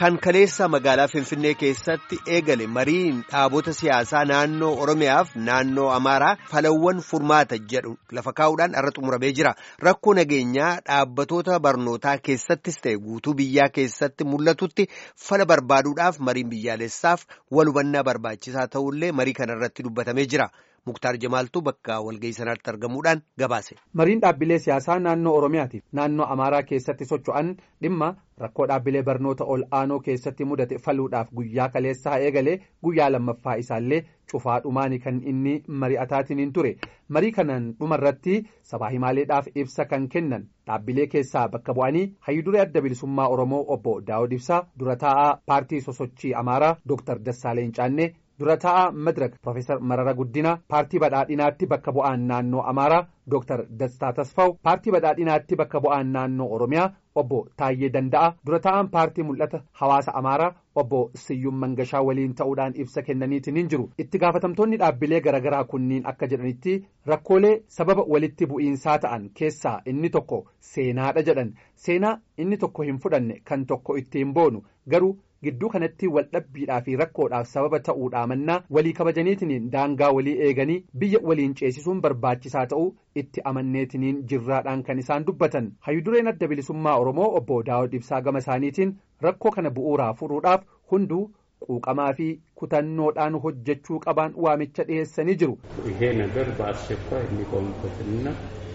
Kan kaleessa magaalaa Finfinnee keessatti eegale mariin dhaabota siyaasaa naannoo Oromiyaaf naannoo Amaaraa falawwan furmaata jedhu lafa kaa'uudhaan irra xumuramee jira. Rakkoo nageenyaa dhaabbatoota barnootaa keessattis ta'e guutuu biyyaa keessatti mul'atutti fala barbaaduudhaaf mariin biyyaalessaaf wal hubannaa barbaachisaa ta'ullee marii kana irratti dubbatamee jira. Muktaar Jamaaltuu bakka walga'ii sanaatti argamuudhaan gabaase. Mariin dhaabbilee siyaasaa naannoo Oromiyaatiif naannoo Amaaraa keessatti socho'an dhimma rakkoo dhaabbilee barnoota ol aanoo keessatti mudate faluudhaaf guyyaa kaleessaa eegalee guyyaa lammaffaa isaallee cufaadhumaani kan inni mari'ataatiin ture. Marii kanaan dhumarratti sabaa himaaleedhaaf ibsa kan kennan dhaabbilee keessaa bakka bu'anii hayyuduree adda bilisummaa Oromoo obbo Daawud Ibsaa dura taa'aa paartii sosochii Amaaraa Dr. Dassaaleen Caannee dura taa'aa Madirak Profeesar Marara Guddinaa paartii badhaadhinaatti bakka bu'aan naannoo Amaaraa Dr. Dastaa Tasfaw paartii badhaadhinaatti bakka bu'aan naannoo Oromiyaa obbo Taayyee Danda'a dura taa'aan paartii mul'ata hawaasa Amaaraa obbo Siyyum Mangashaa waliin ta'uudhaan ibsa kennaniitiin hin jiru. Itti gaafatamtoonni dhaabbilee garaagaraa kunniin akka jedhanitti rakkoolee sababa walitti bu'iinsaa ta'an keessaa inni tokko seenaadha jedhan. Seenaa inni tokko hin fudhanne kan tokko ittiin boonu garuu gidduu kanatti waldhabbiidhaa fi rakkoodhaaf sababa ta'uudhaa mannaa walii kabajaniitiin daangaa walii eeganii biyya waliin ceesisuun barbaachisaa ta'uu itti amanneetiin jirraadhaan kan isaan dubbatan. Hayyudureen adda bilisummaa Oromoo obbo Daawud Ibsaa gama isaaniitiin rakkoo kana bu'uuraa furuudhaaf hunduu quuqamaa fi kutannoodhaan hojjechuu qabaan waamicha dhiyeessanii jiru. ይሄ ነገር በአስቸኳይ የሚቆምበትና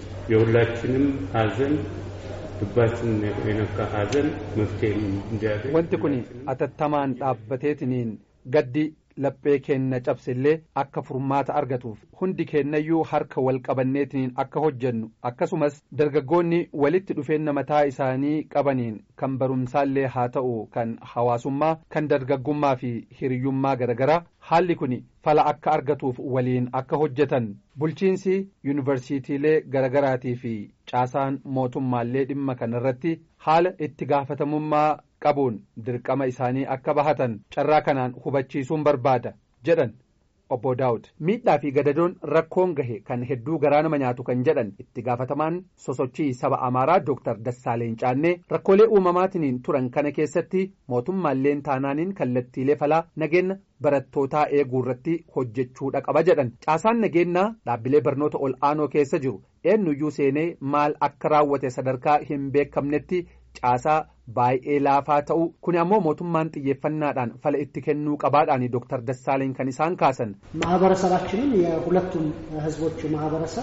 የሁላችንም ሀዘን dubbatin eenakka haazan murteen injaate wanti kun atattamaan dhaabbateetiniin gaddi laphee kenna cabsillee akka furmaata argatuuf hundi kennayyuu harka wal qabanneetiniin akka hojjennu akkasumas dargaggoonni walitti dhufeenya mataa isaanii qabaniin kan barumsaallee haa ta'u kan hawaasummaa kan dargaggummaa fi hiriyyummaa garagaraa haalli kun fala akka argatuuf waliin akka hojjetan bulchiinsi yuunivarsiitiilee garagaraatii fi caasaan mootummaallee dhimma kanarratti haala itti gaafatamummaa qabuun dirqama isaanii akka bahatan carraa kanaan hubachiisuun barbaada jedhan obbo Daawud. Miidhaa fi gadadoon rakkoon gahe kan hedduu garaa nama nyaatu kan jedhan itti gaafatamaan sosochii saba Amaaraa Dr. Dassaaleen Caannee rakkoolee uumamaatiin turan kana keessatti mootummaalleen taanaaniin kallattiilee falaa nageenya barattootaa eeguu irratti hojjechuudha qaba jedhan. Caasaan nageenyaa dhaabbilee barnoota ol aanoo keessa jiru eenyuyyuu seenee maal akka raawwate sadarkaa hin beekamnetti caasaa baay'ee laafaa ta'u kun ammoo mootummaan xiyyeeffannaadhaan fala itti kennuu qabaadhaan Dr. Dassaaleen kan isaan kaasan. ማህበረሰባችንን የሁለቱም ህዝቦች ማህበረሰብ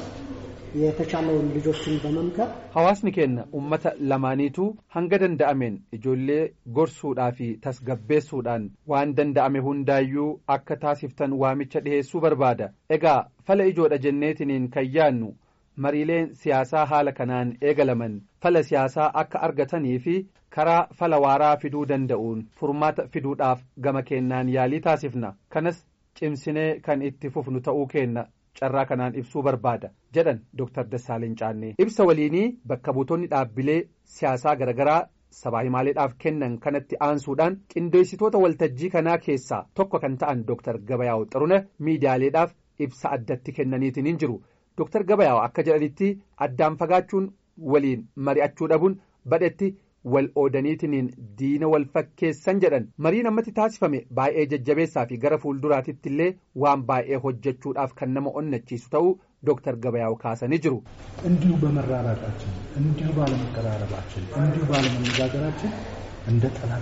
የተቻለውን ልጆችን በመምከር hawaasni keenya ummata lamaaniitu hanga danda'ameen ijoollee gorsuudhaa fi tasgabbeessuudhaan waan danda'ame hundaayyuu akka taasiftan waamicha dhiheessuu barbaada. Egaa fala ijoodha jenneetiniin kan yaannu mariileen siyaasaa haala kanaan eegalaman fala siyaasaa akka argatanii fi karaa fala waaraa fiduu danda'uun furmaata fiduudhaaf gama kennaan yaalii taasifna. Kanas cimsinee kan itti fufnu ta'uu kenna carraa kanaan ibsuu barbaada jedhan Dr. Dassaaleen Caannee. Ibsa waliinii bakka buutonni dhaabbilee siyaasaa garagaraa sabaa himaaleedhaaf kennan kanatti aansuudhaan qindeessitoota waltajjii kanaa keessaa tokko kan ta'an Dr. Gabayaaw Xirunee miidiyaaleedhaaf ibsa addatti kennaniitiin hin jiru. Dr. Gabayaaw akka jedhanitti addaan fagaachuun waliin mari'achuu dhabuun badhetti wal oodaniitiin diina wal fakkeessan jedhan. Mariin ammatti taasifame baay'ee jajjabeessaa fi gara fuulduraatitti illee waan baay'ee hojjechuudhaaf kan nama onnachiisu ta'uu Dr. Gabayaaw kaasanii jiru. እንዲሁ በመራራቃችን እንዲሁ ባለመቀራረባችን እንዲሁ ባለመነጋገራችን እንደ ጠላት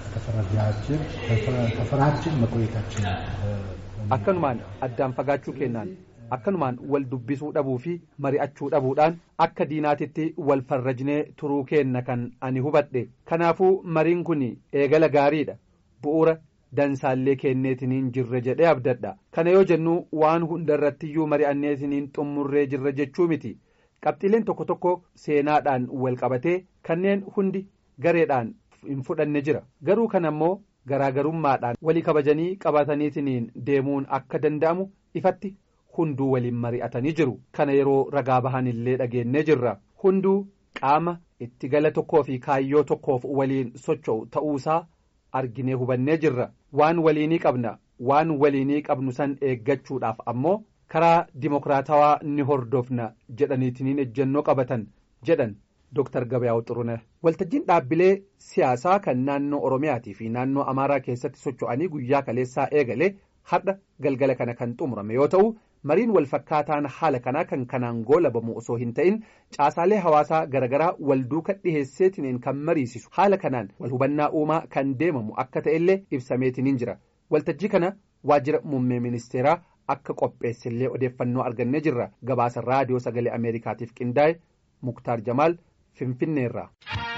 ተፈራችን መቆየታችን akkanumaan addaan fagaachuu kennaan akkanumaan wal dubbisuu dhabuu fi mari'achuu dhabuudhaan akka diinaatitti wal farrajnee turuu kenna kan ani hubadhe. Kanaafuu mariin kun eegala gaariidha bu'uura dansaallee kenneetiniin jirre jedhee abdadha. Kana yoo jennu waan hundarrattiyyuu mari'anneetiniin xummurree jirre jechuu miti. Qabxiileen tokko tokko seenaadhaan wal qabatee kanneen hundi gareedhaan hin fudhanne jira. Garuu kan ammoo garaagarummaadhaan walii kabajanii qabataniitiin deemuun akka danda'amu ifatti hunduu waliin mari'atanii jiru. Kana yeroo ragaa bahan illee dhageenyee jirra. Hunduu qaama itti gala tokkoo fi kaayyoo tokkoof waliin socho'u ta'uusaa arginee hubannee jirra. Waan waliinii qabna waan waliinii qabnu san eeggachuudhaaf ammoo karaa dimokiraatawaa ni hordofna jedhaniitiin ejjennoo qabatan jedhan Dr. Gabayaw Xurunee waltajjiin dhaabbilee siyaasaa kan naannoo Oromiyaatii fi naannoo Amaaraa keessatti socho'anii guyyaa kaleessaa eegale har'a galgala kana kan xumurame yoo ta'u mariin wal fakkaataan haala kanaa kan kanaan goolabamu osoo hin ta'in caasaalee hawaasaa garagaraa wal duuka dhiheesseetiin kan mariisisu haala kanaan wal hubannaa uumaa kan deemamu akka ta'ellee ibsameetiin jira. Waltajjii kana waajjira muummee ministeeraa akka qopheessillee odeeffannoo argannee jirra. Gabaasa raadiyoo sagalee Ameerikaatiif qindaa'e Muktaar Jamaal Finfinneerraa.